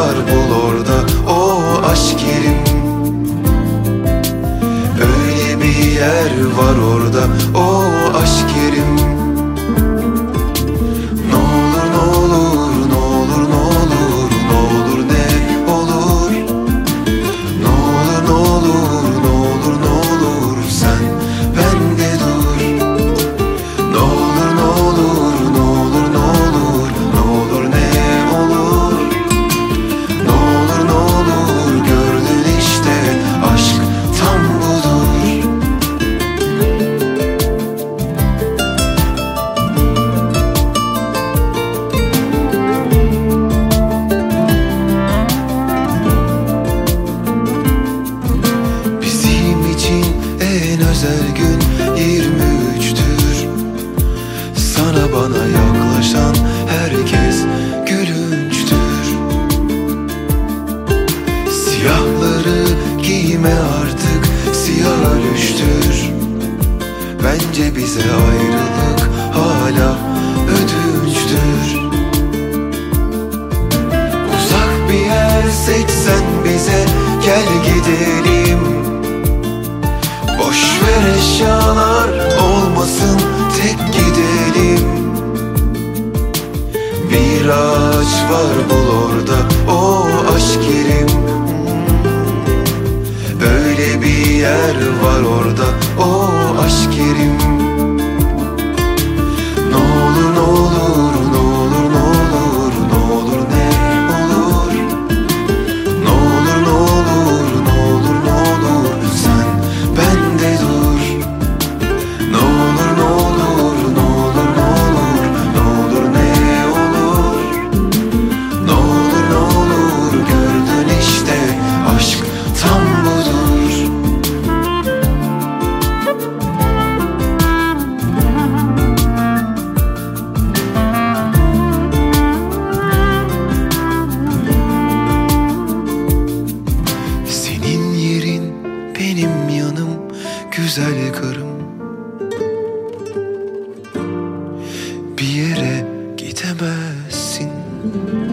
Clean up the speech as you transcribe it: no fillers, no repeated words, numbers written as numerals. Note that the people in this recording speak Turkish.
var bul orada o aşk yerim. Öyle bir yer var orada o aşk yerim. Ne olur ne olur ne olur ne olur ne olur ne olur. Ne olur ne olur ne olur ne olur sen bende dur. Ne olur ne olur ne olur ne olur ne olur ne olur. Ne olur ne olur gördün işte aşk tam budur. Bizim için en özel gün 23'tür. Sana bana yaklaşan herkes gülünçtür. Siyahları giyme artık siyah düştür. Bence bize ayrılık hala ödünçtür. Uzak bir yer seçsen bize gel gidelim. Boş ver eşyalar olmasın tek gidelim. Bir ağaç var bul orada o aşk yerim. Öyle bir yer var orada o aşk yerim. Ne olur ne olur ne olur ne olur ne olur ne olur. Ne olur ne olur ne olur ne olur sen bende dur. Ne olur ne olur ne olur ne olur ne olur ne olur. Ne olur ne olur gördün işte aşk tam budur. Senin yerin benim yanım güzel karım. Bir yere gidemezsin.